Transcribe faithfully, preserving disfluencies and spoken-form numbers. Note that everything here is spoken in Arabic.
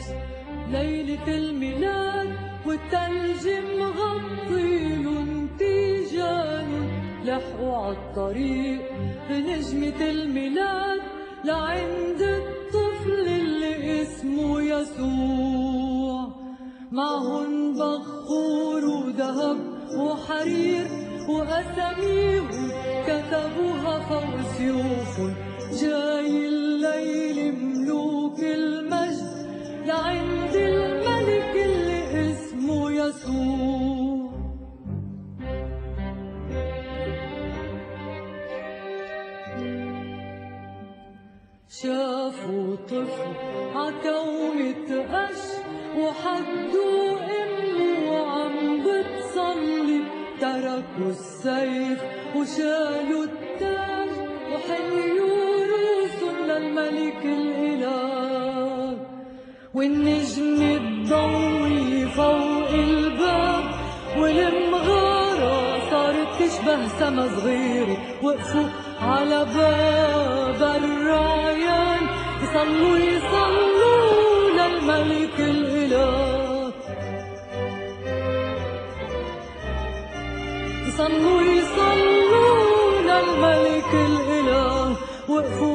الشمس ليلة الميلاد والتلج مغطيلن تيجانن لحقوا عالطريق بنجمة الميلاد لعند الطفل اللي اسمه يسوع. معهن بخور وذهب وحرير وأساميهم كتبوها فوق سيوفهم. جاي الليل ملوك المجد لعند الملك اللي اسمه يسوع. شافوا طفل عكومة قش وحدوا امه وعم بتصلي. تركوا السيف وشالوا التاج وحيوا رؤوسهم للملك الإله. والنجم الضوي فوق الباب والمغارة صارت تشبه سما صغيرة. وقفوا على باب الرعيان يصلوا يصلوا للملك الإله. يصلوا يصلوا للملك الإله. وقفوا